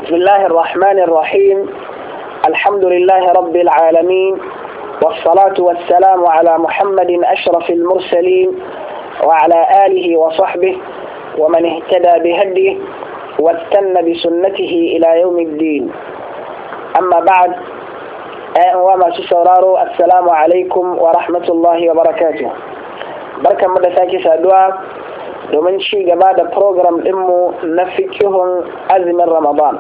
بسم الله الرحمن الرحيم. الحمد لله رب العالمين، والصلاة والسلام على محمد أشرف المرسلين وعلى آله وصحبه ومن اهتدى بهديه واستنى بسنته إلى يوم الدين. أما بعد، وما سسرارو السلام عليكم ورحمة الله وبركاته. بركة مدساكي سادوا domin ci gaba da program ɗinmu na fikihun azumin Ramadan.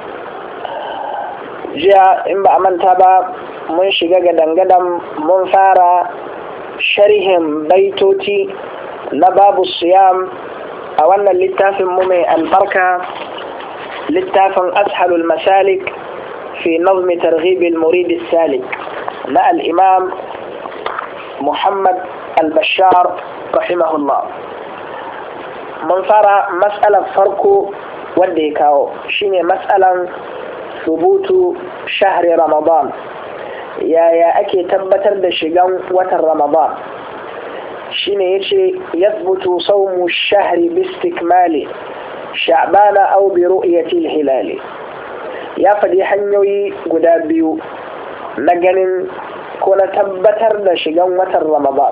Jiya in ba a manta ba, mun shiga gadangadan mun fara sharhin baitoti na babu siyam a wannan littafin mu mai albarka, littafin ashalul masalik fi nazmi targhibil murid salik na al-imam Muhammad al-Bashar rahimahullah. mun fara matsalar farko wanda ya kawo shine matsalan subutu shahri Ramadan, yaya ake tabbatar da shigan watan Ramadan. Shine yace yathbutu sawmu shahri bi istikmali sha'bana aw bi ru'yati al-hilal. Ya faɗi hanyoyi guda biyu na ganin ko na tabbatar da shigan watan Ramadan.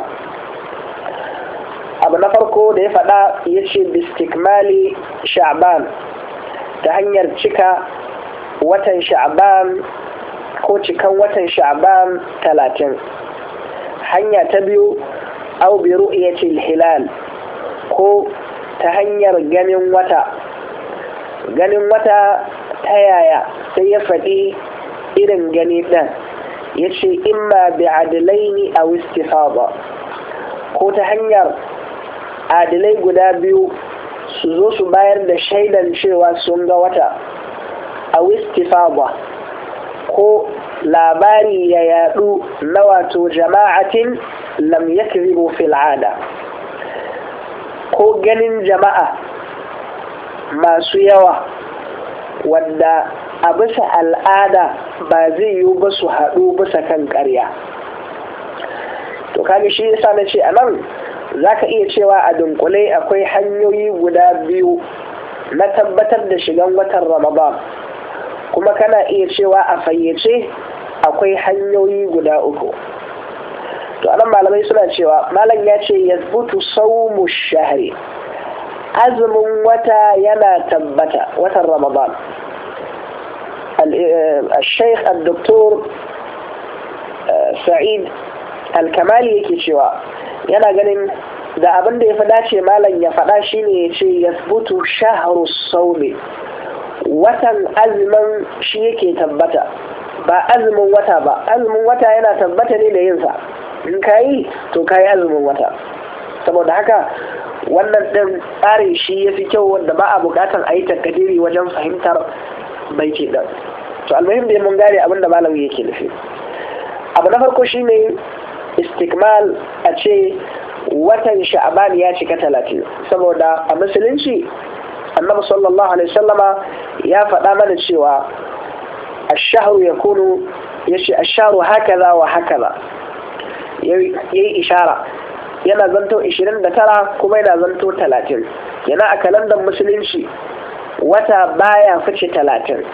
Abu na farko da ya faɗa ya ce bistikmali sha'ban, ta hanyar cika watan sha'ban ko cikan watan sha'ban 30. Hanya ta biyu au bi ru'yatil hilal, ko ta hanyar ganin wata. Ganin wata ta yaya? Sai ya faɗi irin gani ɗin, ya ce imma bi adlaini aw istifada, ko ta hanyar adilai guda biyu su zo su bayar da shaidan cewa sun ga wata, a wistifaba, ko labari ya yadu na wato jama'atin lam yakzibu fil ada, ko ganin jama'a masu yawa wadda a bisa al'ada ba zai yi ba su haɗu bisa kan ƙarya. To kage shi yasa na ce a nan za ka iya cewa a dunkule akwai hanyoyi guda biyu na tabbatar da shigan watan Ramadan, kuma kana iya cewa a fayyace akwai hanyoyi guda uku. To anan malamai suna cewa malam ya ce yathbutu sawmu shahri, azumin wata yana tabbata, watan Ramadan. الشيخ الدكتور سعيد الكمالي yake cewa yana ganin da abin da ya fi dace malam ya faɗa shi ne ya ce yasbutu shahru sawmi, watan azumin shi yake tabbata, ba azumin wata ba. Azumin wata yana tabbata ne da yinsa, in ka yi to ka yi azumin wata. Saboda haka wannan ɗin tsarin shi ya fi kyau, wanda ba a buƙatar a yi takadiri wajen fahimtar baiti ɗin. To almuhim da mun gane abin da malam yake nufi. Abu na farko shi ne istikmal, a ce watan sha'ban ya cika 30, saboda a musulunci annabi sallallahu alaihi wasallama ya faɗa mana cewa ash-shahru yakunu, yace ash-shahru hakaza wa hakaza, yayi ishara yana zanto 29 kuma yana zanto 30. yana a kalandar musulunci wata baya fice 30.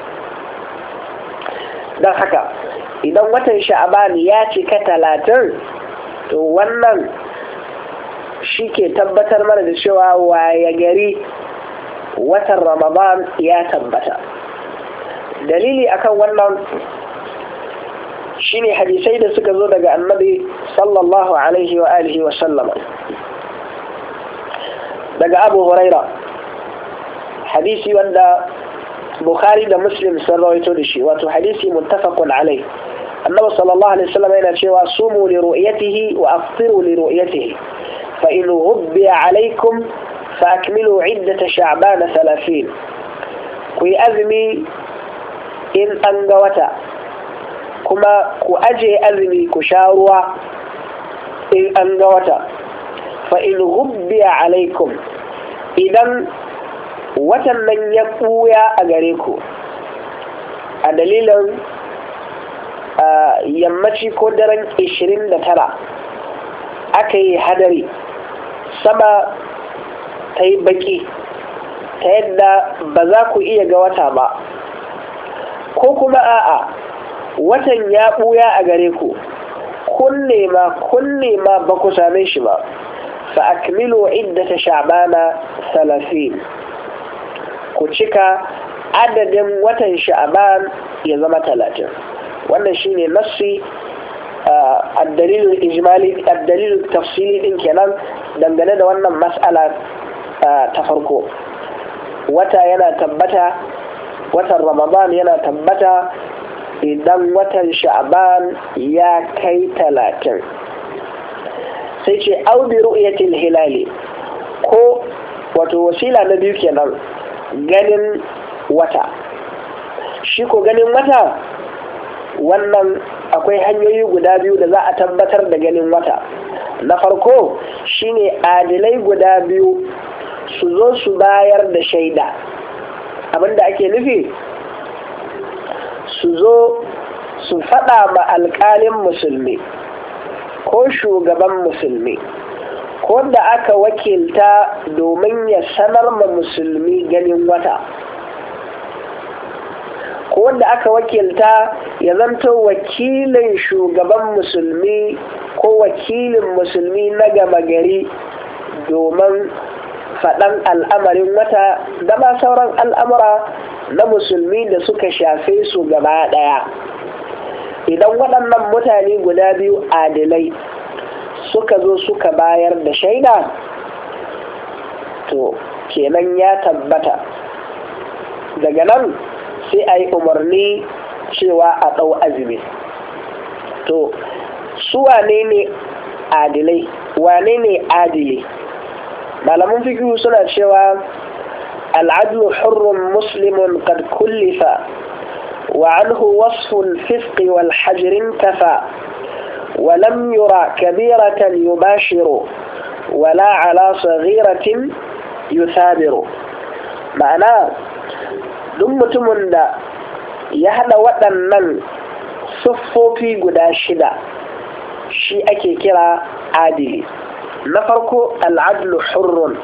don haka idan watan sha'ban ya cika 30, to wannan shi ke tabbatar mana da cewa waye gari watan Ramadan ya tabbata. Dalili akan wannan shine hadisai da suka zo daga annabi sallallahu alaihi wa alihi wa sallam. Daga Abu Huraira, hadisi wanda Bukhari da Muslim sun rawaito da shi, wato hadisi muttafaqun alaihi. Annabi sallallahu alaihi wasallam yana cewa sumu li ru'yatihi wa aftiru li ru'yatihi, fa in ghubbiya alaikum fa akmilu 'iddata sha'ban 30. ku yi azumi in an ga wata, kuma ku aje azumi ku sha ruwa in an ga wata. fa in ghubbiya alaikum, idan watan nan ya ɓuya a gare ku a dalilin yammaci ko daren 29 aka yi hadari, sama ta yi baki ta yadda ba za ku iya ga wata ba, ko kuma a'a watan ya ɓuya a gare ku kun nema ba ku same shi ba fa akmilu iddata sha'bana 30 ku cika adadin watan sha'ban ya zama 30. wannan shine nassi الدليل الإجمالي الدليل التفصيلي din kenan dangane da wannan mas'ala ta farko. Wata yana tabbata, watan Ramadan yana tabbata idan watan Sha'ban ya kai 30. sai ce au bi ru'yatil hilali, ko wato wasila na biyu kenan ganin wata. Shi ko ganin wata wannan akwai hanyoyi guda biyu da za a tabbatar da ganin wata. Na farko shine adilai guda biyu su zo su bayar da shaida. Abinda ake nufi su zo su faɗa ma alƙalin musulmi ko shugaban musulmi ko da aka wakilta domin ya sanar ma musulmi ganin wata, ko wanda aka wakilta ya zanto wakilin shugaban musulmi ko wakilin musulmi na gama gari domin faɗan al'amarin wata da ma sauran al'amura na musulmi da suka shafe su gaba ɗaya. Idan waɗannan mutane guda biyu adilai suka zo suka bayar da shaida, to kenan ya tabbata. Daga nan sai a yi umarni cewa a ɗau azumi. To su wane ne adilai, wane ne adili? Malaman fiqh suna cewa al'adlu hurrun muslimun qad kullifa wa anhu wasful fisqi wal hajrin kafa wa lam yura kabiratan yubashiru wala ala saghiratin yuthabiru. Ma'ana duk mutumin da ya haɗa waɗannan siffofi guda 6 shi ake kira adili. Na farko al'adlu hurrun,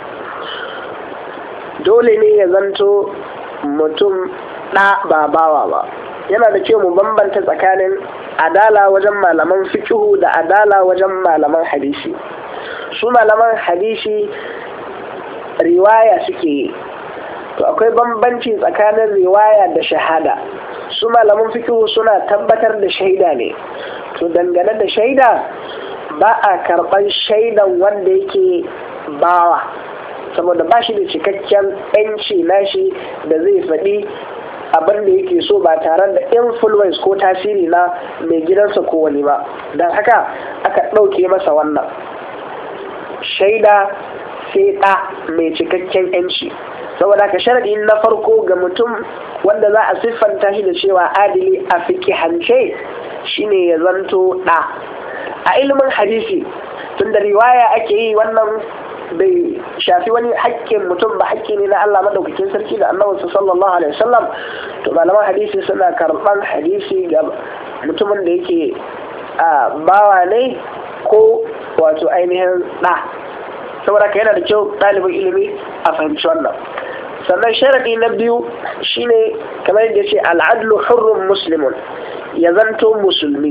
dole ne ya zanto mutum ɗa ba bawa ba. Yana da kyau mu bambanta tsakanin adala wajen malaman fiqhu da adala wajen malaman hadisi. Su malaman hadisi riwaya suke yi, to akwai bambanci tsakanin riwaya da shahada. Su malaman fiqh suna tabbatar da shaida ne. To dangane da shaida ba a karɓar shaidan wanda yake bawa, saboda ba shi da cikakken yanci nashi da zai faɗi abin da yake so ba tare da influence ko tasiri na mai gidansa ko wani ba. Don haka aka ɗauke masa wannan shaida sai ɗa mai cikakken yanci. Saboda ka sharadi na farko ga mutum wanda za a siffanta shi da cewa adili a fiqhance shine ya zanto ɗa. A ilimin hadisi tunda riwaya ake yi, wannan bai shafi wani haƙƙin mutum ba, haƙƙi ne na Allah madaukakin sarki da Annabi sallallahu alaihi wasallam. To malaman hadisi suna karɓan hadisi ga mutumin da yake bawa ne ko wato ainihin ɗa. Saboda ka yana da kyau ɗalibin ilimi a fahimci wannan. Sannan sharadi na biyu shine kamar yadda ce al'adlu hurrun muslimun, ya zanto musulmi.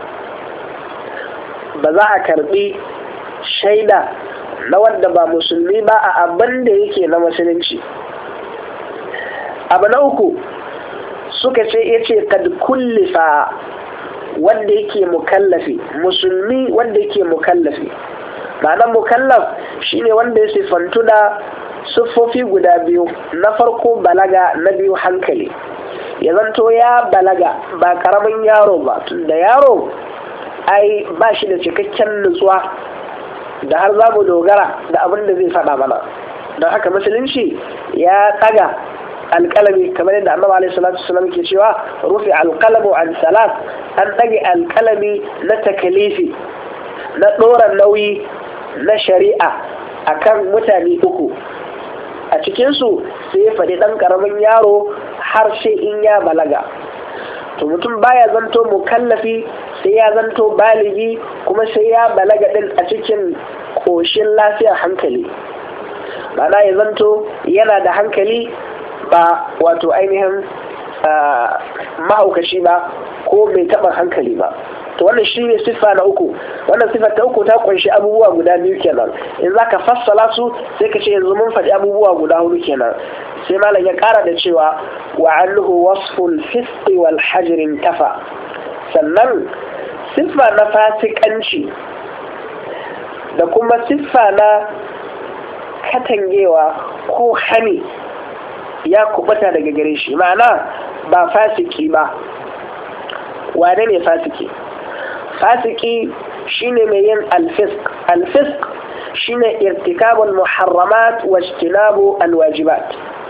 Ba za a karbi shaida na wanda ba musulmi ba a abin da yake na musulunci. Abu na uku suka ce yace kad kullifa, wanda yake mukallafi, musulmi wanda yake mukallafi. Ma'anar mukallaf shine wanda ya sifantu da siffofi guda biyu. Na farko balaga, na biyu hankali. Ya zanto ya balaga, ba karamin yaro ba, tunda yaro ai ba shi da cikakken nutsuwa da har za mu dogara da abin da zai faɗa mana. Don haka musulunci ya tsaga alƙalami, kamar yadda Annabi alaihi salatu wasallam ke cewa rufi alƙalamu an salat, an ɗage alƙalami na takalifi, na ɗora nauyi na shari'a akan mutane 3. A cikinsu sai ya faɗi ɗan ƙaramin yaro har sai in ya balaga. To mutum baya zanto mukallafi sai ya zanto baligi, kuma sai ya balaga ɗin a cikin ƙoshin lafiyar hankali. Ma'ana ya zanto yana da hankali, ba wato ainihin mahaukaci ba ko mai taɓa hankali ba. to wannan shi ne siffa na uku. Wannan siffa ta uku ta kunshi abubuwa guda biyu kenan. In za ka fassala su sai ka ce yanzu mun faɗi abubuwa guda hudu kenan. sai malam ya ƙara da cewa wa annahu wasful fisqi wal hajrin tafa. sannan siffa na fasikanci da kuma siffa na katangewa ko hani ya kubuta daga gare shi, ma'ana ba fasiki ba. wane ne fasiki? fasiki shine mai yin alfisk. alfisk shine irtikabul muharramat wa ijtinabu alwajibat,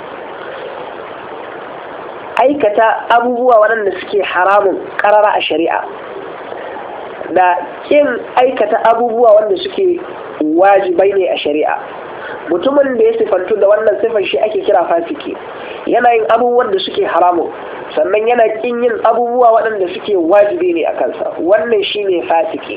aikata abubuwa waɗanda suke haramun ƙarara a shari'a da kin aikata abubuwa wanda suke wajibai ne a shari'a. mutumin da ya sifantu da wannan sifar shi ake kira fasiki. yana yin abubuwan da suke haramun sannan yana kin yin abubuwa waɗanda suke wajibi ne a kansa. wannan shi ne fasiki.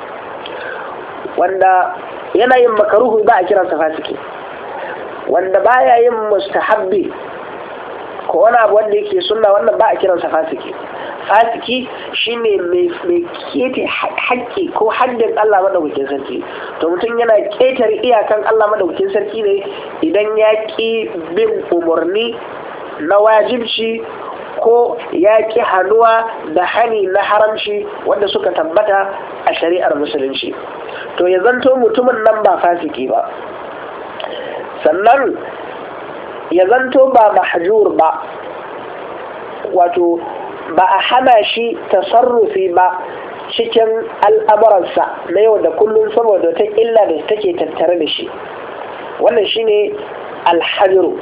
wanda yana yin makaruhu ba a kiransa fasiki. wanda baya yin mustahabbi ko wani abu wanda yake sunna, wannan ba a kiransa fasiki. fasiki shine mai kete haƙƙi ko haddin Allah madaukakin sarki. to mutum yana ƙetare iyakan Allah madaukakin sarki ne idan ya ƙi bin umarni na wajibci ko ya ƙi hannuwa da hani na haramci wanda suka tabbata a shari'ar musulunci. to ya zanto mutumin nan ba fasiki ba. sannan ya zanto ba mahjur ba, wato ba a hana shi tasarrufi ba cikin al'amuransa na yau da kullum saboda ta illa da take tattare da shi. wannan shine alhajiru.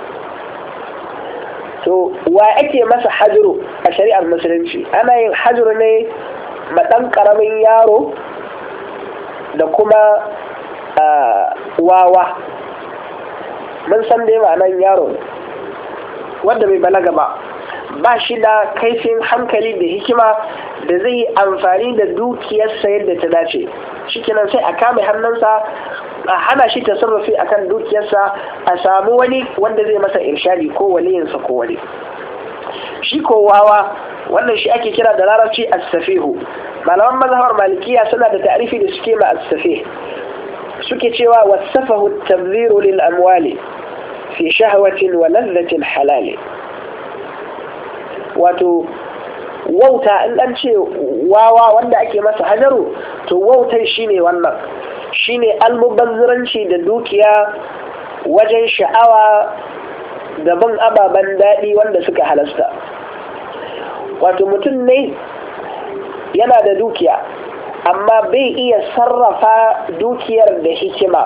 to wa ake masa hajiru a shari'ar musulunci? ana yin hajiru ne ma ɗan ƙaramin yaro da kuma wawa. mun san dai ma'anan yaro wanda bai balaga ba shi da kaifin hankali da hikima da zai yi amfani da dukiyarsa yadda ta dace. shikenan sai a kame hannunsa a hana shi tasarrufi akan dukiyarsa, a samu wani wanda zai masa irshadi ko waliyinsa ko wani. shi ko wawa wannan shi ake kira da larabci as-safihu. malaman mazhabar malikiya suna da ta'rifi da suke ma as-safih. suke cewa wasafahu at-tabdhiru lil amwali fi shahwatin wa ladhatin halal. wato wauta in an ce wawa wanda ake masa hajaru, to wautar shine wannan, shine almubazziranci da dukiya wajen sha'awa da bin ababen daɗi wanda suka halasta. wato mutum ne yana da dukiya amma bai iya sarrafa dukiyar da hikima,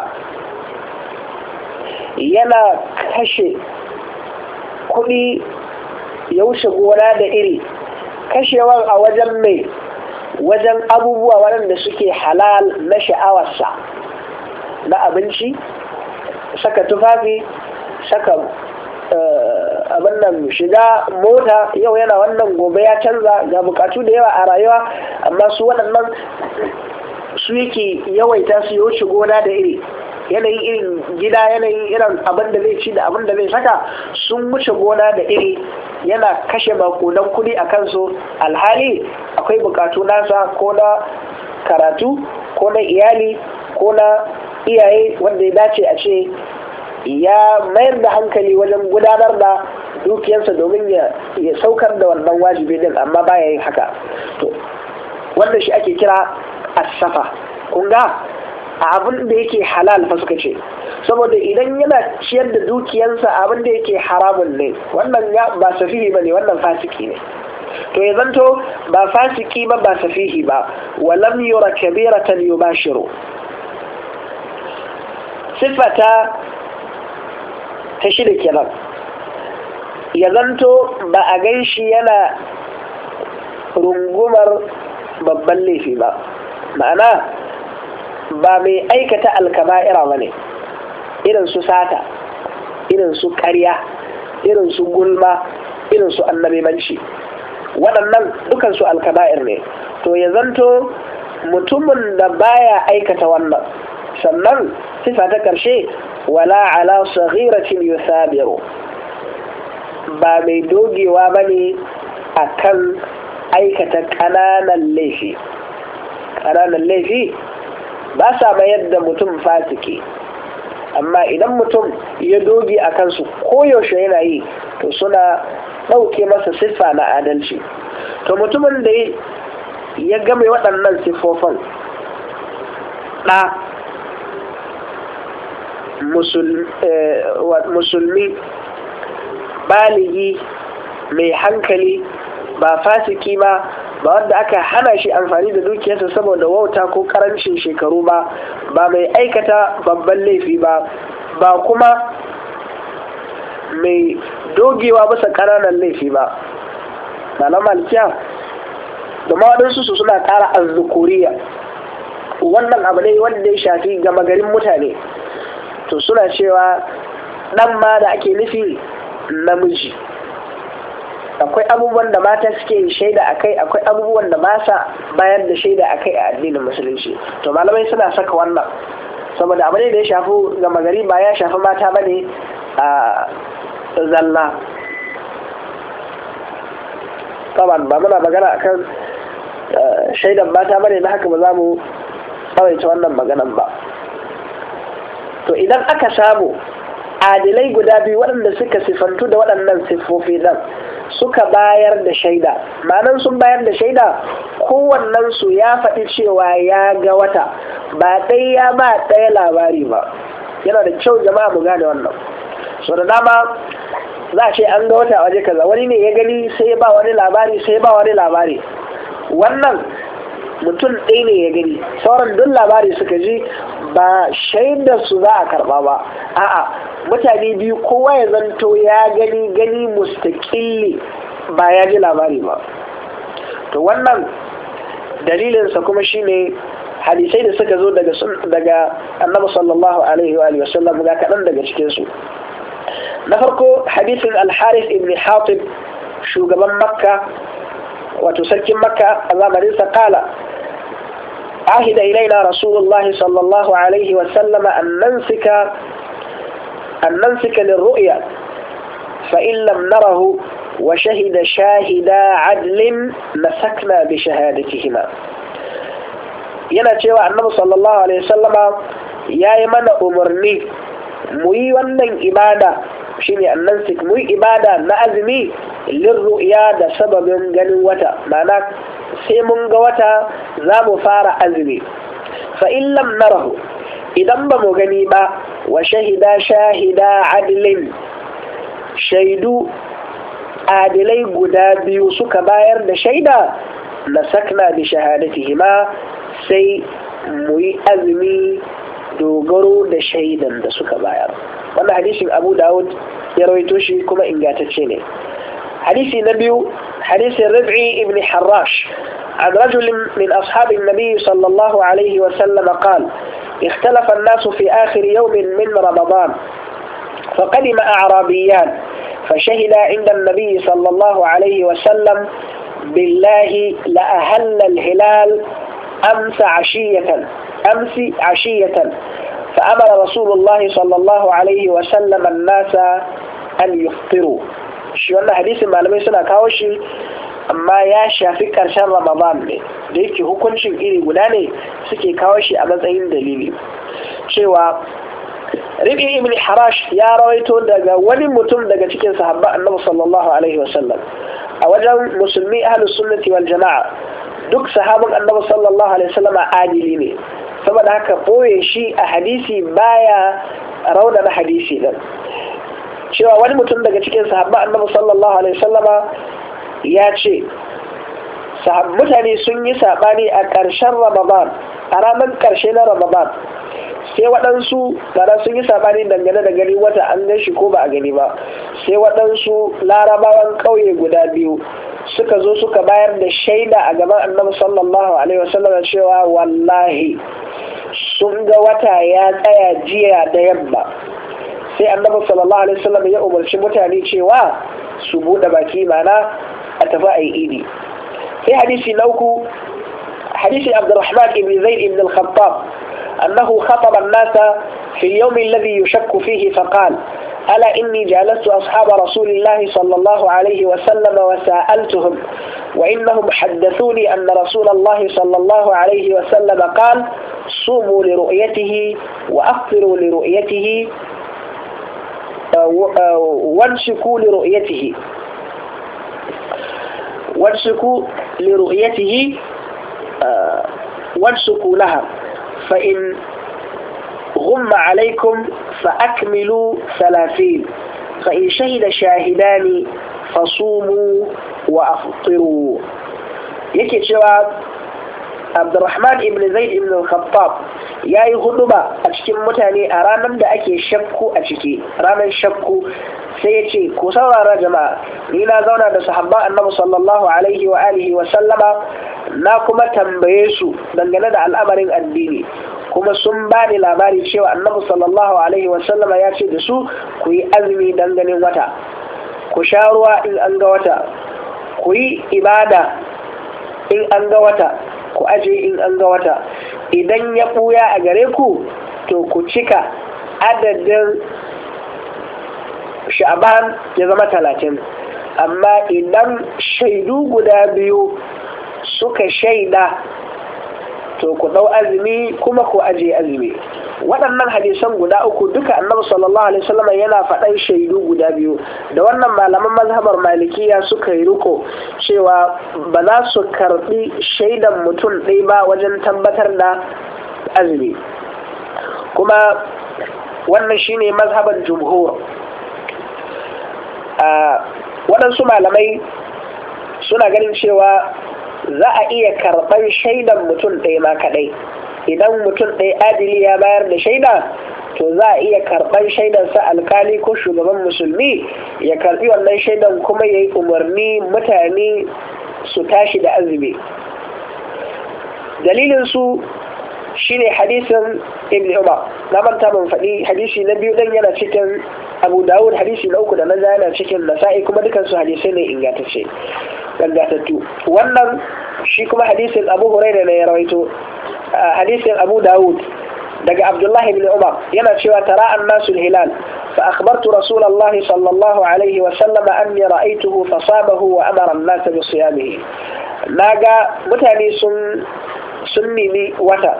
yana kashe kuɗi ya wuce gona da iri. kashewan a wajen mai wajen abubuwa waɗanda suke halal na sha'awarsa, na abinci, saka tufafi, saka abin nan, shiga mota. yau yana wannan, gobe ya canza, ga bukatu da yawa a rayuwa, amma su waɗannan su yake yawaita su ya wuce gona da iri. yanayin irin gida, yanayin irin abin da zai ci da abin da zai saka sun wuce gona da iri, yana kashe makudan kudi a kansu. alhali akwai bukatu nasa ko na karatu ko na iyali ko na iyaye wanda ya dace a ce ya mayar da hankali wajen gudanar da dukiyarsa domin ya saukar da wannan wajibi din, amma baya yin haka. to wanda shi ake kira as-safa. kun ga a abin da yake halal fa suka ce, saboda idan yana ciyar da dukiyarsa abin da yake haramun ne, wannan ba safihi ba ne, wannan fasiki ne. to ya zanto ba fasiki ba, ba safihi ba. walam yura kabiratan yubashiru. sifata ta shida kenan, ya zanto ba a gan shi yana rungumar babban laifi ba, ma'ana ba mai aikata alkaba'ira ba ne, irin su sata, irin su ƙarya, irin su gulma, irin su annabimanci. waɗannan dukansu alkaba'ir ne. to ya zanto mutumin da baya aikata wannan. sannan sifa ta ƙarshe wala ala saghiratin yusabiru, ba mai dogewa ba ne a kan aikata ƙananan laifi. Ƙananan laifi ba sa mayar da mutum fasiki, amma idan mutum ya doge a kansu koyaushe yana yi to suna ɗauke masa siffa na adalci. To mutumin da ya game waɗannan siffofin, ɗa musulmi baligi mai hankali, ba fasiki ba wanda aka hana shi amfani da dukiyarsa saboda wauta ko karancin shekaru ba mai aikata babban laifi ba kuma mai dogewa bisa ƙananan laifi ba. Malam Malikiya da mawaɗinsu su suna ƙara azzukuriya, wannan abu ne wanda ya shafi gama garin mutane, to suna cewa ɗan ma da ake nufi namiji. Akwai abubuwan da mata suke shaida a kai, akwai abubuwan da ba sa bayar da shaida a kai a addinin musulunci. To malamai suna saka wannan saboda abu ne da ya shafi gama gari, ba ya shafi mata ba ne a zalla. Taban ba muna magana akan shaidan mata ba ne, na haka ba za mu tsawaita wannan maganan ba. To idan aka samu adilai guda biyu waɗanda suka sifantu da waɗannan siffofi nan suka bayar da shaida, ma'anan sun bayar da shaida kowannensu ya faɗi cewa ya ga wata, ba ɗaya ya ba ɗaya labari ba. Yana da kyau jama'a mu gane wannan. So da dama za a ce an ga wata a waje kaza, wani ne ya gani sai ba wani labari, wannan mutum ɗaya ne ya gani, sauran duk labari suka ji, ba shaidar su za a karɓa ba. A'a, mutane biyu kowa ya zanto ya gani mustaƙilli, ba ya ji labari ba. To wannan dalilinsa kuma shine hadisai da suka zo daga Annabi sallallahu alaihi wa sallam, ga kaɗan daga cikinsu. Na farko hadisin Al-Harith ibn Hatib, shugaban Makka wato sarkin Makka a zamaninsa, kala عهد إلينا رسول الله صلى الله عليه وسلم أن نمسك للرؤيا فإن لم نره وشهد شاهدا عدل مسكنا بشهادتهما. yana cewa annabi sallallahu alaihi wasallama yayi mana umarni mu yi wannan ibada, shine annansik, mu yi ibada na azumi lirru'ya da sababin ganin wata, ma'ana sai mun ga wata za mu fara azumi. Fa in lam narahu, idan ba mu gani ba, wa shahida adilin, shaidu adilai guda biyu suka bayar da shaida, na sakna bi shahadatihima, sai mu yi azumi dogaro da shaidan da suka bayar. Wannan hadisin Abu Dawud ya rawaito shi kuma ingantacce ne. حديث نبي حديث الربعي ابن حراش عن رجل من أصحاب النبي صلى الله عليه وسلم قال: اختلف الناس في آخر يوم من رمضان، فقدم أعرابيان فشهد عند النبي صلى الله عليه وسلم بالله لأهل الهلال أمس عشية، فأمر رسول الله صلى الله عليه وسلم الناس أن يفطروا. shi wannan hadisin malamai suna kawo shi, amma ya shafi ƙarshen Ramadan ne, da yake hukuncin iri guda ne suke kawo shi a matsayin dalili. Cewa Rabi ibn Harash ya rawaito daga wani mutum daga cikin sahabba Annabi sallallahu alaihi wasallam. A wajen musulmi ahlus sunnati wal jama'a, duk sahabban Annabi sallallahu alaihi wasallam adili ne, saboda haka boye shi a hadisi baya raunana hadisi din. Cewa wani mutum daga cikin sahabba Annabi sallallahu alaihi wasallama ya ce mutane sun yi sabani a ƙarshen Ramadan, a ranar ƙarshe na Ramadan, sai waɗansu gara sun yi sabani dangane da gani wata an gan shi ko ba a gani ba, sai waɗansu larabawan ƙauye guda biyu suka zo suka bayar da shaida a gaban Annabi sallallahu alaihi wasallama cewa wallahi sun ga wata ya tsaya jiya da yamma. Sai Annabi sallallahu alaihi wasallam ya umarci mutane cewa su bude baki, mana a tafi ayi idi. Sai hadisi na uku, hadisi Abdurrahman ibn Zayd ibn al-Khattab annahu khataba an-nasa fi al-yawm alladhi yushakku fihi faqala ألا إني جالست أصحاب رسول الله صلى الله عليه وسلم وسألتهم وإنهم حدثوني أن رسول الله صلى الله عليه وسلم قال صوموا لرؤيته وأفطروا لرؤيته وانسكوا لرؤيته وانسكوا لها فإن غم عليكم فأكملوا 30 فإن شهد شاهدان فصوموا وأفطروا. yake cewa Abdurrahman ibn Zaid ibn al-Khattab yayi huduba a cikin mutane a ranar da ake shakku a ciki, ranar shakku, sai ya ce ku saurara jama'a, ni na zauna da sahabban Annabi sallallahu alaihi wa alihi wa sallama na kuma tambaye su dangane da al'amarin addini, kuma sun bani labari cewa Annabi sallallahu alaihi wa sallama ya ce da su ku yi azumi dangane wata, ku sha ruwa in an ga wata, ku yi ibada in an ga wata, ku aje in an ga wata, idan ya ɓuya a gare ku to ku cika adadin sha'ban ya zama 30, amma idan shaidu guda biyu suka shaida to ku ɗau azumi kuma ku aje azumi. Waɗannan hadisan guda uku duka Annabi sallallahu alaihi wasallam yana faɗan shaidu guda biyu, da wannan malaman mazhabar malikiya suka yi riko cewa ba za su karɓi shaidan mutum ɗaya ba wajen tabbatar da azumi, kuma wannan shine mazhabar jumhur. Waɗansu malamai suna ganin cewa za a iya karɓar shaidan mutum ɗaya ma kaɗai. Idan mutum ɗaya adili ya bayar da shaida to za a iya karɓar shaidansa, alkali ko shugaban musulmi ya karɓi wannan shaidan kuma ya yi umarni mutane su tashi da azumi. Dalilinsu shi ne hadisin Ibn Umar, na manta ban faɗi hadisi na biyu ɗan yana cikin Abu Dawud, hadisi na uku da na yana cikin Nasa'i, kuma dukansu hadisai ne ingantattu. Wannan shi kuma hadisin Abu Hurairah ne ya rawaito. Hadisin Abu Dawud daga Abdullah ibn Umar yana cewa tara an-nasu al-hilal fa akhbartu Rasulullah sallallahu alaihi wa sallam anni ra'aytuhu fa sabahu wa amara an-nas bi siyamihi. Naga mutane sun nemi wata,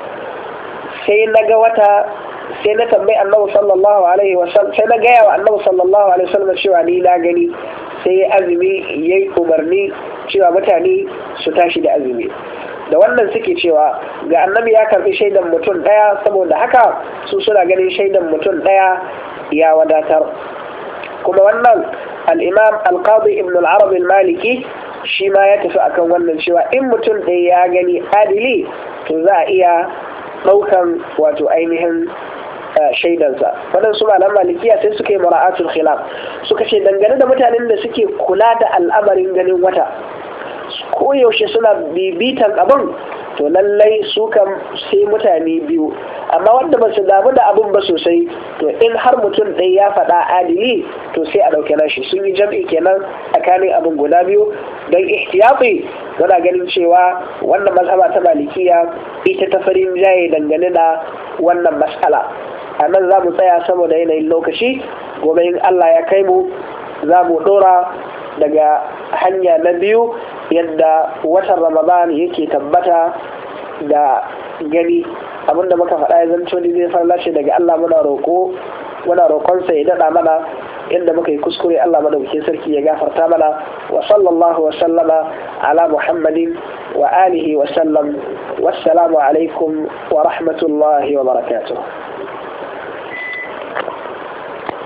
sai naga wata, sai na tambayi Annabi sallallahu alaihi wa sallam, sai na gaya wa Annabi sallallahu alaihi wa sallam cewa ni na gani, sai azumi yayi umarni cewa mutane su tashi da azumi. Da wannan suke cewa ga Annabi ya karbi shaidan mutum daya, saboda haka su suna ganin shaidan mutum daya ya wadatar. Kuma wannan al-Imam al-Qadi Ibn al-Arabi al-Maliki shi ma ya tafi akan wannan cewa in mutum ɗaya ya gani adili to za a iya ɗaukan wato ainihin shaidansa. Waɗansu malam malikiya sai suka yi mura'atul khilaf, suka ce dangane da mutanen da suke kula da al'amarin ganin wata koyaushe suna bibitan abin, to lallai su kan sai mutane biyu, amma wanda ba su damu da abin ba sosai, to in har mutum ɗaya ya faɗa adili to sai a ɗauke nashi. Sun yi jam'i kenan tsakanin abin guda biyu don ihtiyati. Muna ganin cewa wannan mazhaba ta malikiya ita ta farin jaye dangane da wannan mas'ala. A nan za mu tsaya saboda yanayin lokaci, gobe in Allah ya kai mu za mu ɗora daga hanya na biyu, yadda watan Ramadan yake tabbata da gani. Abinda muka faɗa ya zanto ne zai farlashe daga Allah, muna roƙonsa ya daɗa mana, inda muka yi kuskure Allah madaukakin sarki ya gafarta mana. Wa sallallahu wa sallama ala Muhammadin wa alihi wa sallam. Wassalamu alaikum wa rahmatullahi wa barakatuh.